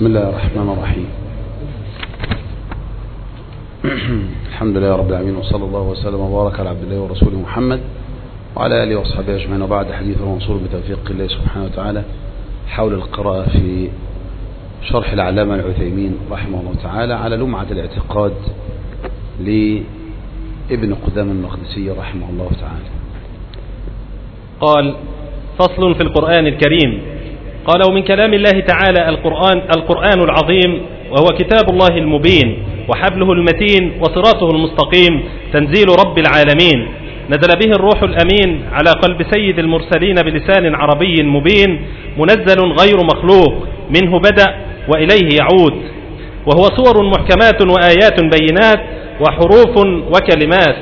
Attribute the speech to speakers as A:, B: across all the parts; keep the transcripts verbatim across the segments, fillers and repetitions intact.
A: بسم الله الرحمن الرحيم. الحمد لله رب العالمين، وصلى الله وسلم وبارك على عبد الله ورسوله محمد وعلى آله وأصحابه أجمعين، وبعد. حديث منصور بتوفيق الله سبحانه وتعالى حول القراءة في شرح العلامة العثيمين رحمه الله تعالى على لمعة الاعتقاد لابن قدامة المقدسي رحمه الله تعالى.
B: قال: فصل في القرآن الكريم. قال: ومن كلام الله تعالى القرآن, القرآن العظيم، وهو كتاب الله المبين وحبله المتين وصراطه المستقيم، تنزيل رب العالمين، نزل به الروح الأمين على قلب سيد المرسلين بلسان عربي مبين، منزل غير مخلوق، منه بدأ وإليه يعود، وهو صور محكمات وآيات بينات وحروف وكلمات.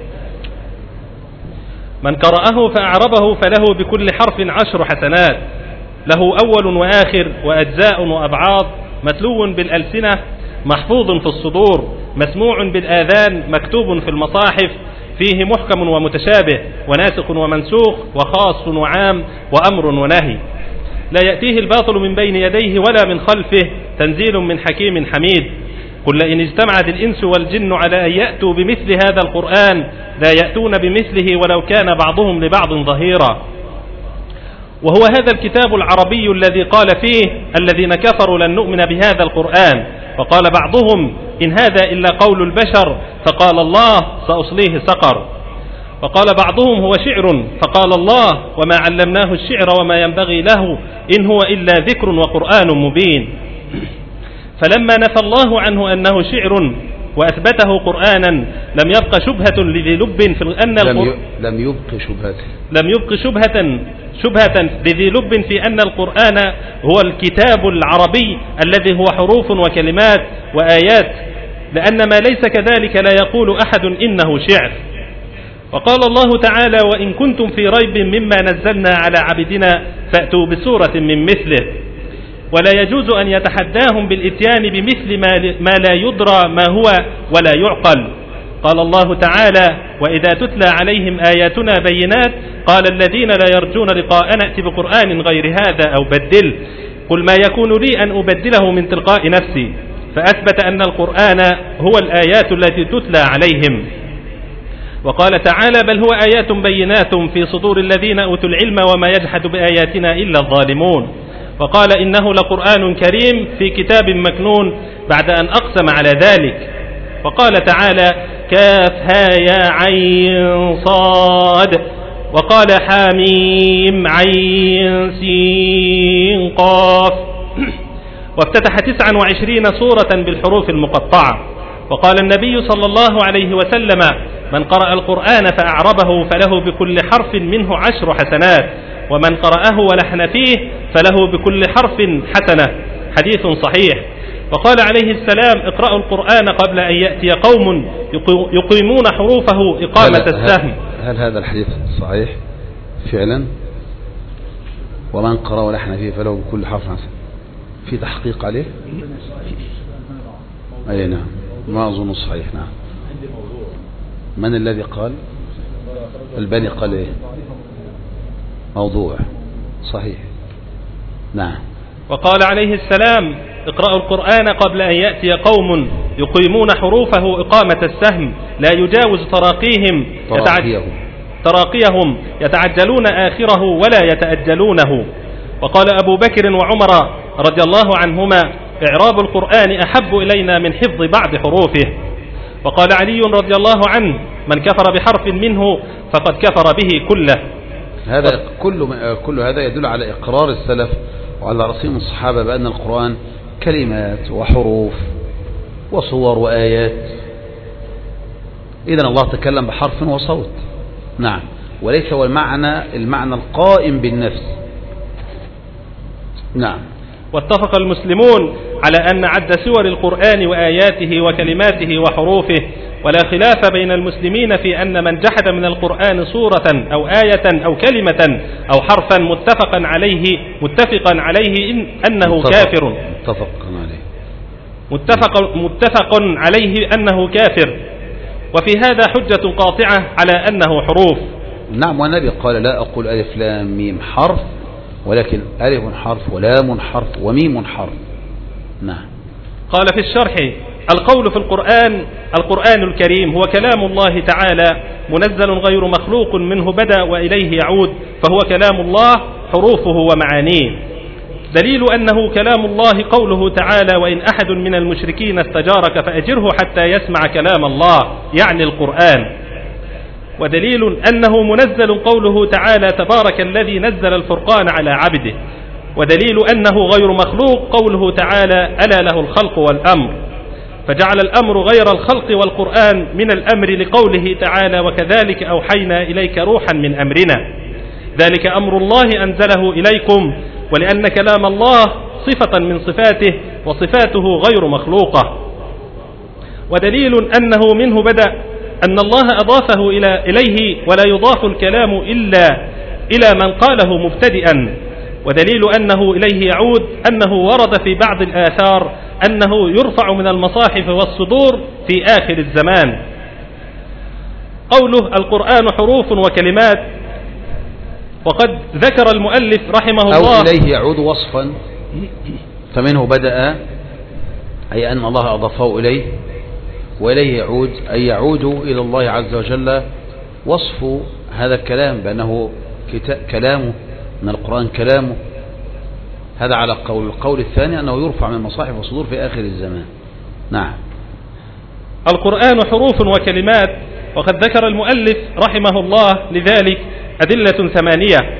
B: من قرأه فأعربه فله بكل حرف عشر حسنات، له أول وآخر وأجزاء وأبعاض، متلو بالألسنة، محفوظ في الصدور، مسموع بالآذان، مكتوب في المصاحف، فيه محكم ومتشابه وناسخ ومنسوخ وخاص وعام وأمر ونهي، لا يأتيه الباطل من بين يديه ولا من خلفه، تنزيل من حكيم حميد. قل إن اجتمعت الإنس والجن على أن يأتوا بمثل هذا القرآن لا يأتون بمثله ولو كان بعضهم لبعض ظهيرا. وهو هذا الكتاب العربي الذي قال فيه الذين كفروا لن نؤمن بهذا القرآن، وقال بعضهم إن هذا إلا قول البشر، فقال الله سأصليه سقر. وقال بعضهم هو شعر، فقال الله وما علمناه الشعر وما ينبغي له، إن هو إلا ذكر وقرآن مبين. فلما نفى الله عنه أنه شعر وأثبته قرآنا لم يبق شبهة لذي لب في أن
A: لم, لم يبق شبهة
B: لم يبق شبهة شبهة لذي لب في أن القرآن هو الكتاب العربي الذي هو حروف وكلمات وآيات، لأن ما ليس كذلك لا يقول أحد إنه شعر. وقال الله تعالى: وإن كنتم في ريب مما نزلنا على عبدنا فأتوا بسورة من مثله. ولا يجوز أن يتحداهم بالإتيان بمثل ما لا يدرى ما هو ولا يعقل. قال الله تعالى: وإذا تتلى عليهم آياتنا بينات قال الذين لا يرجون لقاءنا ائت بقرآن غير هذا أو بدل. قل ما يكون لي أن أبدله من تلقاء نفسي. فأثبت أن القرآن هو الآيات التي تتلى عليهم. وقال تعالى: بل هو آيات بينات في صدور الذين أوتوا العلم وما يجحد بآياتنا إلا الظالمون. وقال: إنه لقرآن كريم في كتاب مكنون، بعد أن أقسم على ذلك. وقال تعالى: كاف ها يا عين صاد. وقال: حاميم عين سين قاف. وافتتح تسعا وعشرين سورة بالحروف المقطعة. وقال النبي صلى الله عليه وسلم: من قرأ القرآن فأعربه فله بكل حرف منه عشر حسنات، ومن قرأه ولحن فيه فله بكل حرف حسنة. حديث صحيح. وقال عليه السلام: اقرأوا القرآن قبل أن يأتي قوم يقيمون حروفه إقامة
A: هل
B: السهم.
A: هل هذا الحديث صحيح فعلا؟ ومن قرأ ولحن فيه فله بكل حرف حسنة، في تحقيق عليه؟ أي نعم، ما أظن صحيح. نعم. من الذي قال؟ الباني قال إيه؟ موضوع. صحيح. نعم.
B: وقال عليه السلام: اقرأوا القرآن قبل أن يأتي قوم يقيمون حروفه إقامة السهم لا يجاوز تراقيهم
A: تراقيهم,
B: تراقيهم يتعجلون آخره ولا يتأجلونه. وقال أبو بكر وعمر رضي الله عنهما: إعراب القرآن أحب إلينا من حفظ بعض حروفه. وقال علي رضي الله عنه: من كفر بحرف منه فقد كفر به كله.
A: هذا كل كل هذا يدل على إقرار السلف وعلى رسيم الصحابة بأن القرآن كلمات وحروف وصور وآيات. إذن الله تكلم بحرف وصوت. نعم. وليس هو المعنى المعنى القائم بالنفس. نعم.
B: واتفق المسلمون على أن عد سور القرآن وآياته وكلماته وحروفه، ولا خلاف بين المسلمين في أن من جحد من القرآن سورة أو آية أو كلمة أو حرفا متفقا عليه متفقا عليه إن أنه
A: متفق
B: كافر
A: متفق عليه
B: متفق متفق عليه أنه كافر. وفي هذا حجة قاطعة على أنه حروف.
A: نعم. والنبي قال: لا أقول ألف لام ميم حرف، ولكن ألف حرف ولام حرف وميم حرف. نعم.
B: قال في الشرح: القول في القرآن القرآن الكريم هو كلام الله تعالى منزل غير مخلوق، منه بدأ وإليه يعود، فهو كلام الله حروفه ومعانيه. دليل أنه كلام الله قوله تعالى: وإن أحد من المشركين استجارك فأجره حتى يسمع كلام الله، يعني القرآن. ودليل أنه منزل قوله تعالى: تبارك الذي نزل الفرقان على عبده. ودليل أنه غير مخلوق قوله تعالى: ألا له الخلق والأمر، فجعل الأمر غير الخلق والقرآن من الأمر لقوله تعالى: وكذلك أوحينا إليك روحا من أمرنا، ذلك أمر الله أنزله إليكم، ولأن كلام الله صفة من صفاته وصفاته غير مخلوقة. ودليل أنه منه بدأ أن الله أضافه إلى إليه، ولا يضاف الكلام إلا إلى من قاله مبتدئا. ودليل أنه إليه يعود أنه ورد في بعض الآثار أنه يرفع من المصاحف والصدور في آخر الزمان. قوله القرآن حروف وكلمات، وقد ذكر المؤلف رحمه الله
A: أو إليه يعود وصفا، فمنه بدأ أي أن الله أضافه إليه، وإليه يعود أي يعود إلى الله عز وجل وصف هذا الكلام بأنه كلامه، من القرآن كلامه. هذا على قول. القول الثاني أنه يرفع من المصاحف والصدور في آخر الزمان. نعم.
B: القرآن حروف وكلمات، وقد ذكر المؤلف رحمه الله لذلك أدلة ثمانية.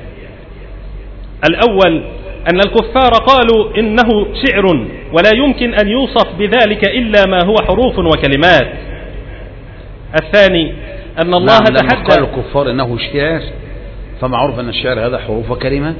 B: الأول أن الكفار قالوا إنه شعر ولا يمكن أن يوصف بذلك إلا ما هو حروف وكلمات. الثاني أن الله
A: نعم
B: تحدى.
A: لما قال الكفار إنه شعر فمعروف أن الشعر هذا حروف وكلمات،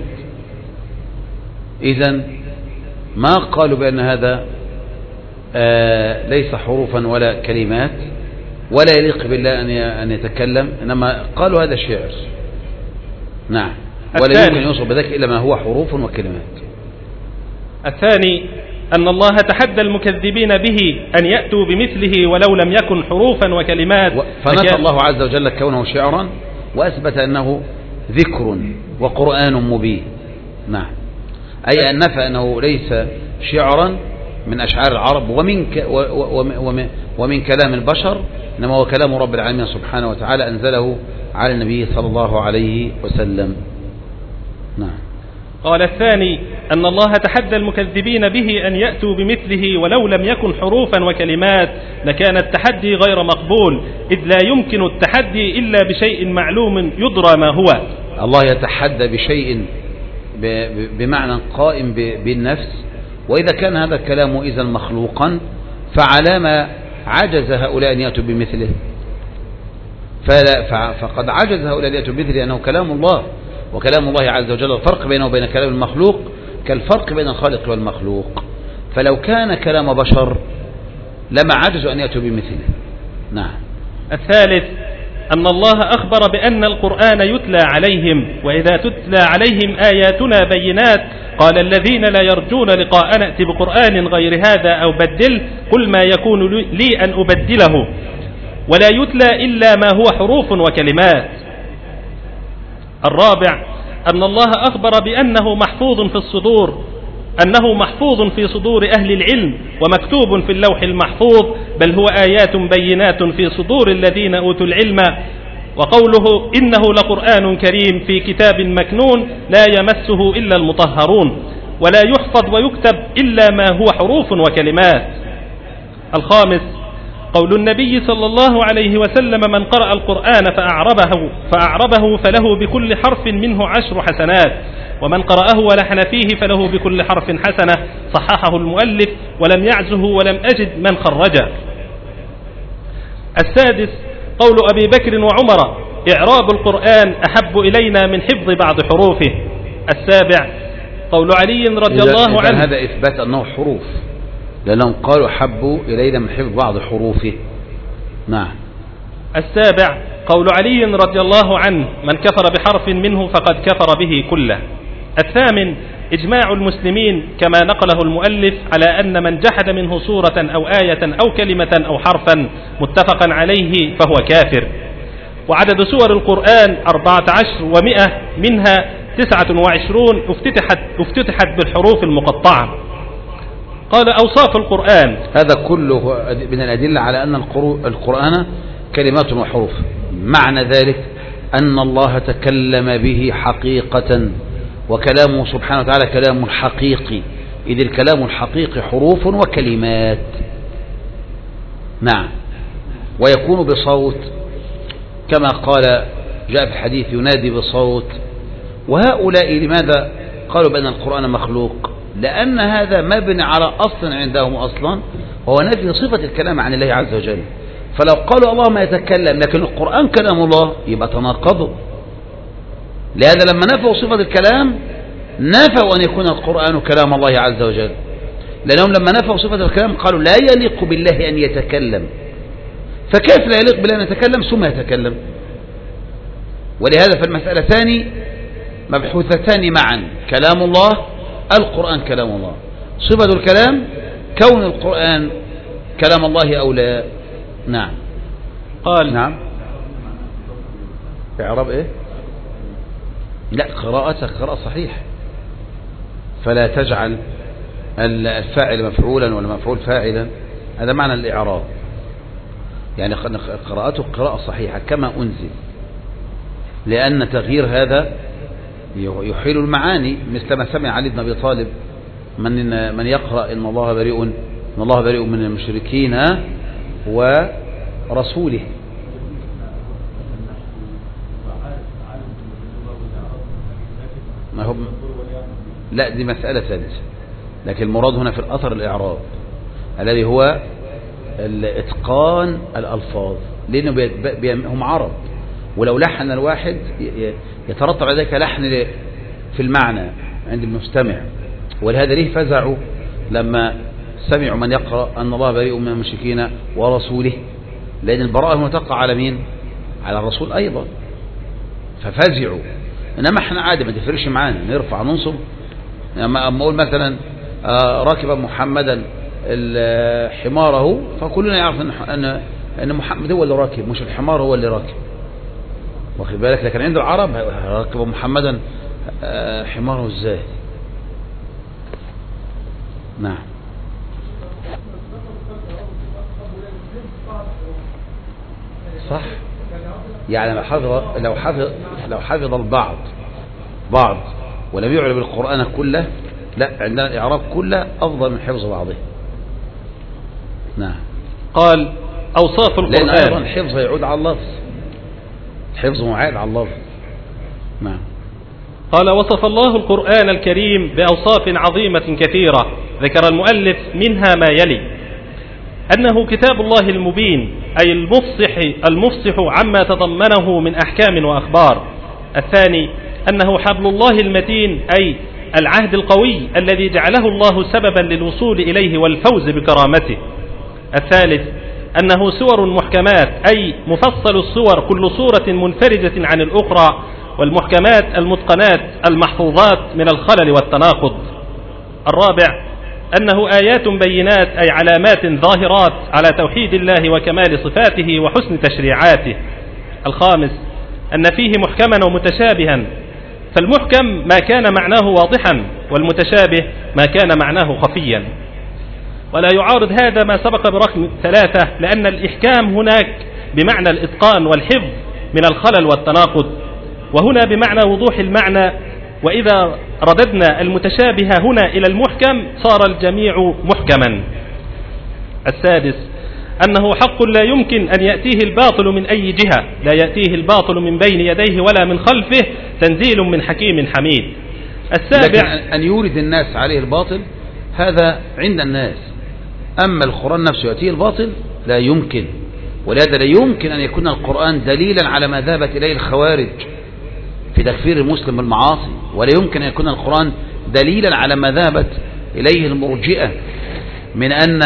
A: إذن ما قالوا بأن هذا آه ليس حروفا ولا كلمات ولا يليق بالله أن يتكلم، إنما قالوا هذا شعر. نعم. ولا يمكن يوصف بذلك إلا ما هو حروف وكلمات.
B: الثاني أن الله تحدى المكذبين به أن يأتوا بمثله ولو لم يكن حروفا وكلمات،
A: فنفى الله عز وجل كونه شعرا وأثبت أنه ذكر وقرآن مبين. نعم. أي أن نفى أنه ليس شعرا من أشعار العرب ومن, ك ومن, ومن كلام البشر، إنما هو كلام رب العالمين سبحانه وتعالى أنزله على النبي صلى الله عليه وسلم. نعم.
B: قال الثاني أن الله تحدى المكذبين به أن يأتوا بمثله ولو لم يكن حروفا وكلمات، لكان التحدي غير مقبول، إذ لا يمكن التحدي إلا بشيء معلوم يدرى ما هو.
A: الله يتحدى بشيء بمعنى قائم بالنفس، وإذا كان هذا الكلام إذا مخلوقا فعلى ما عجز هؤلاء أن يأتوا بمثله، فلا فقد عجز هؤلاء أن يأتوا بمثله أنه كلام الله، وكلام الله عز وجل الفرق بينه وبين كلام المخلوق كالفرق بين الخالق والمخلوق، فلو كان كلام بشر لما عجزوا أن يأتوا بمثله. نعم.
B: الثالث أن الله أخبر بأن القرآن يتلى عليهم، وإذا تتلى عليهم آياتنا بينات قال الذين لا يرجون لقاءنا ائت بقرآن غير هذا أو بدله، قل ما يكون لي أن أبدله، ولا يتلى إلا ما هو حروف وكلمات. الرابع أن الله أخبر بأنه محفوظ في الصدور، أنه محفوظ في صدور أهل العلم ومكتوب في اللوح المحفوظ، بل هو آيات بينات في صدور الذين أوتوا العلم. وقوله إنه لقرآن كريم في كتاب مكنون لا يمسه إلا المطهرون، ولا يحفظ ويكتب إلا ما هو حروف وكلمات. الخامس قول النبي صلى الله عليه وسلم من قرأ القرآن فأعربه, فأعربه فله بكل حرف منه عشر حسنات، ومن قرأه ولحن فيه فله بكل حرف حسنة. صححه المؤلف ولم يعزه ولم أجد من خرجه. السادس قول أبي بكر وعمر إعراب القرآن أحب إلينا من حفظ بعض حروفه. السابع قول علي رضي الله عنه،
A: هذا إثبات أنه حروف، لأنهم قالوا حبوا إلينا من حفظ بعض حروفه. نعم.
B: السابع قول علي رضي الله عنه من كفر بحرف منه فقد كفر به كله. الثامن إجماع المسلمين كما نقله المؤلف على أن من جحد منه سورة أو آية أو كلمة أو حرفا متفقا عليه فهو كافر. وعدد سور القرآن أربعة عشر ومئة، منها تسعة وعشرون افتتحت, افتتحت بالحروف المقطعة. قال أوصاف القرآن.
A: هذا كله من الأدلة على أن القرآن كلمات وحروف. معنى ذلك أن الله تكلم به حقيقة، وكلامه سبحانه وتعالى كلام حقيقي، إذ الكلام الحقيقي حروف وكلمات. نعم. ويكون بصوت كما قال جاء في الحديث ينادي بصوت. وهؤلاء لماذا قالوا بأن القرآن مخلوق؟ لأن هذا مبني على أصل عندهم أصلا، وهو نفي صفة الكلام عن الله عز وجل. فلو قالوا الله ما يتكلم لكن القرآن كلام الله يبقى تناقضوا. لهذا لما نفوا صفة الكلام نفوا أن يكون القرآن كلام الله عز وجل، لأنهم لما نفوا صفة الكلام قالوا لا يليق بالله أن يتكلم. فكيف لا يليق بالله أن يتكلم ثم يتكلم؟ ولهذا فالمسألتان مبحوثتان معا، كلام الله القرآن كلام الله. صفة الكلام كون القرآن كلام الله أو لا. نعم.
B: قال
A: نعم. إعراب إيه؟ لا، قراءتك قراءة صحيح، فلا تجعل الفاعل مفعولا ولا مفعول فاعلا. هذا معنى الإعراب، يعني قراءته قراءة صحيحة كما أنزل، لأن تغيير هذا يحيل المعاني، مثل ما سمع علي بن أبي طالب من من يقرأ إن الله بريء إن الله بريء من المشركين ورسوله. ما هو لا، دي مسألة ثالثة، لكن المراد هنا في الأثر الإعراب الذي هو الإتقان الألفاظ، لأنه هم عرب، ولو لحن الواحد يترتب على ذلك لحن في المعنى عند المستمع. ولهذا ليه فزعوا لما سمعوا من يقرأ أن الله بريء من المشركين ورسوله، لأن البراءة هنا تقع على مين؟ على الرسول أيضا، ففزعوا. إنما احنا عادي ما تفرقش معانا، نرفع ننصب. لما أقول مثلا راكب محمدا حماره، فكلنا يعرف أن أن محمد هو اللي راكب، مش الحمار هو اللي راكب، واخد بالك؟ لكن عند العرب راكب محمدا حماره ازاي؟ نعم. صح، يعني لو حفظ لو حفظ لو حفظ البعض بعض ولم يعرب القرآن كله، لا، عندنا الإعراب كله أفضل من حفظ بعضه. نعم.
B: قال أوصاف القرآن،
A: لأن أيضا الحفظ يعود على اللفظ، الحفظ معاد على اللفظ. نعم.
B: قال وصف الله القرآن الكريم بأوصاف عظيمة كثيرة، ذكر المؤلف منها ما يلي: أنه كتاب الله المبين، أي المفصح المفصح عما تضمنه من أحكام وأخبار. الثاني أنه حبل الله المتين، أي العهد القوي الذي جعله الله سببا للوصول إليه والفوز بكرامته. الثالث أنه سور محكمات، أي مفصل السور، كل سورة منفردة عن الأخرى، والمحكمات المتقنات المحفوظات من الخلل والتناقض. الرابع أنه آيات بينات، أي علامات ظاهرات على توحيد الله وكمال صفاته وحسن تشريعاته. الخامس أن فيه محكما ومتشابها، فالمحكم ما كان معناه واضحا، والمتشابه ما كان معناه خفيا. ولا يعارض هذا ما سبق برقم ثلاثة، لأن الإحكام هناك بمعنى الإتقان والحفظ من الخلل والتناقض، وهنا بمعنى وضوح المعنى. وإذا رددنا المتشابه هنا إلى المحكم صار الجميع محكما. السادس أنه حق لا يمكن أن يأتيه الباطل من أي جهة، لا يأتيه الباطل من بين يديه ولا من خلفه، تنزيل من حكيم حميد. السابع
A: أن يورد الناس عليه الباطل هذا عند الناس، أما القرآن نفسه يأتيه الباطل لا يمكن. ولهذا لا يمكن أن يكون القرآن دليلا على ما ذهبت إليه الخوارج في تكفير المسلم بالمعاصي، ولا يمكن أن يكون القرآن دليلا على ما ذهبت إليه المرجئة من أن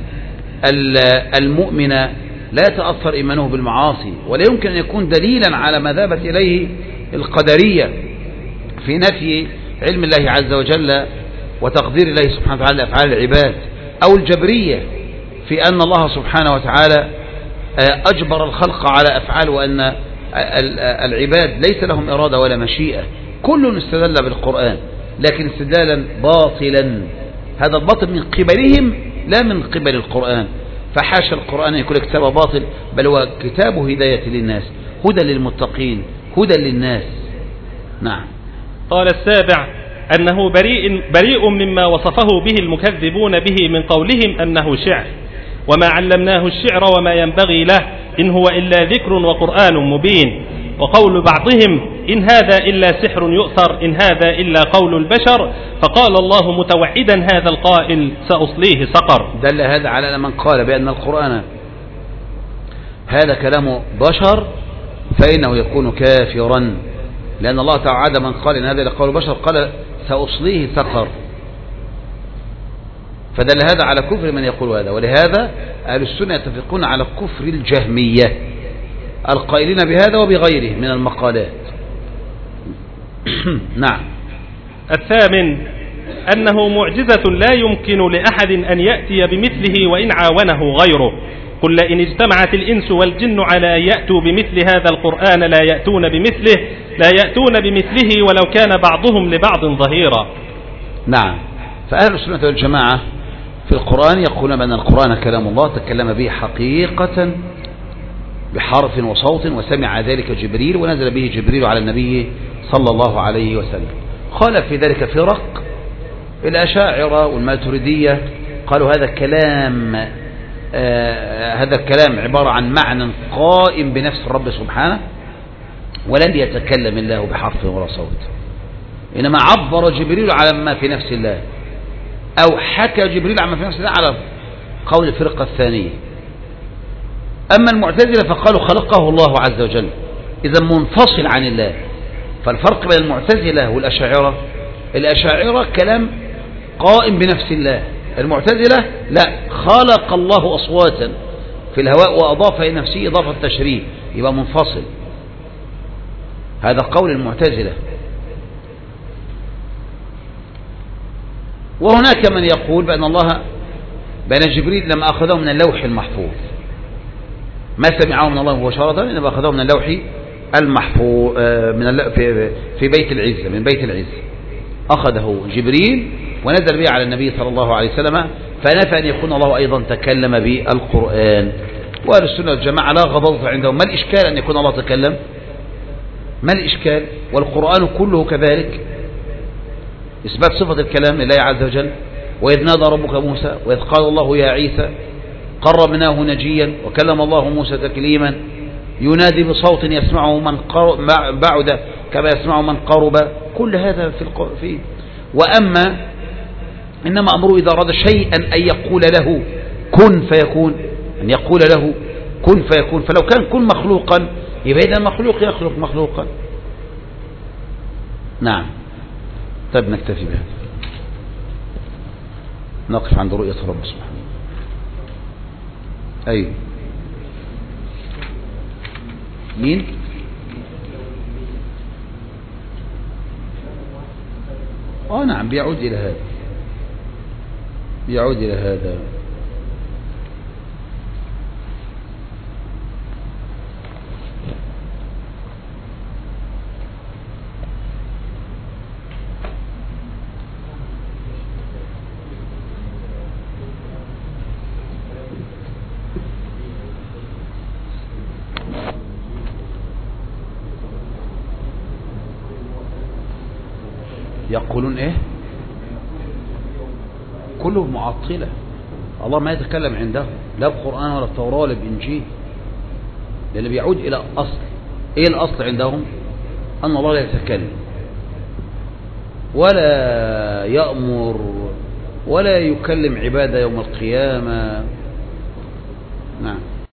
A: المؤمن لا يتأثر إيمانه بالمعاصي، ولا يمكن أن يكون دليلا على ما ذهبت إليه القدرية في نفي علم الله عز وجل وتقدير الله سبحانه وتعالى لأفعال العباد، أو الجبرية في أن الله سبحانه وتعالى أجبر الخلق على أفعال، وأن العباد ليس لهم إرادة ولا مشيئة. كل استدل بالقرآن، لكن استدلالا باطلا هذا الباطل من قبلهم لا من قبل القرآن. فحاشا القرآن أن يكون كتاب باطل، بل هو كتاب هداية للناس، هدى للمتقين، هدى للناس. نعم.
B: قال السابع أنه بريء, بريء مما وصفه به المكذبون به من قولهم أنه شعر، وما علمناه الشعر وما ينبغي له، إن هو إلا ذكر وقرآن مبين. وقول بعضهم إن هذا إلا سحر يؤثر، إن هذا إلا قول البشر. فقال الله متوعدا هذا القائل سأصليه سقر.
A: دل هذا على من قال بأن القرآن هذا كلام بشر فإنه يكون كافرا، لأن الله تعالى من قال إن هذا إلا قول البشر قال سأصليه سقر، فدل هذا على كفر من يقول هذا. ولهذا أهل السنة يتفقون على كفر الجهمية القائلين بهذا وبغيره من المقالات. نعم.
B: الثامن أنه معجزة لا يمكن لأحد أن يأتي بمثله وإن عاونه غيره. قل إن اجتمعت الإنس والجن على أن يأتوا بمثل هذا القرآن لا يأتون بمثله لا يأتون بمثله ولو كان بعضهم لبعض ظهيرا.
A: نعم. فأهل السنة والجماعة في القرآن يقولون بأن القرآن كلام الله تكلم به حقيقة بحرف وصوت، وسمع ذلك جبريل ونزل به جبريل على النبي صلى الله عليه وسلم. خالف في ذلك فرق الأشاعرة والماتريدية، قالوا هذا كلام آه هذا الكلام عبارة عن معنى قائم بنفس الرب سبحانه، ولن يتكلم الله بحرف ولا صوت، إنما عبر جبريل على ما في نفس الله، أو حكى جبريل عما في نفس الله على قول الفرقة الثانية. أما المعتزلة فقالوا خلقه الله عز وجل، إذا منفصل عن الله. فالفرق بين المعتزلة والأشاعرة، الأشاعرة كلام قائم بنفس الله، المعتزلة لا، خلق الله أصواتا في الهواء وأضاف إلى نفسه إضافة التشريف، يبقى منفصل. هذا قول المعتزلة. وهناك من يقول بأن الله بأن جبريل لما أخذه من اللوح المحفوظ، ما سمعه من الله مباشرة، إنما أخذه من اللوح المحفوظ من في في بيت العزة، من بيت العزة أخذه جبريل ونزل به على النبي صلى الله عليه وسلم، فنفى أن يكون الله أيضا تكلم بالقرآن. وأهل السنة والجماعة لا غضاضة عندهم، ما الإشكال أن يكون الله تكلم؟ ما الإشكال؟ والقرآن كله كذلك إثبات صفة الكلام لله عز وجل. وإذ نادى ربك موسى وإذ قال الله يا عيسى قربناه نجيا وكلم الله موسى تكليما، ينادي بصوت يسمعه من بعد كما يسمعه من قرب. كل هذا في فيه. وأما إنما أمره إذا أراد شيئا أن يقول له كن فيكون، أن يقول له كن فيكون. فلو كان كن مخلوقا يبقى إذا المخلوق يخلق مخلوقا. نعم. طيب نكتفي بهذا، نقف عند رؤية رب سبحانه. أيوه. مين؟ آه نعم، بيعود إلى هذا، بيعود إلى هذا. يقولون ايه؟ كله معطلة، الله ما يتكلم عندهم لا بقرآن ولا التوراة ولا بإنجيل، لأنه بيعود إلى أصل. ايه الأصل عندهم؟ أن الله لا يتكلم ولا يأمر ولا يكلم عباده يوم القيامة. نعم.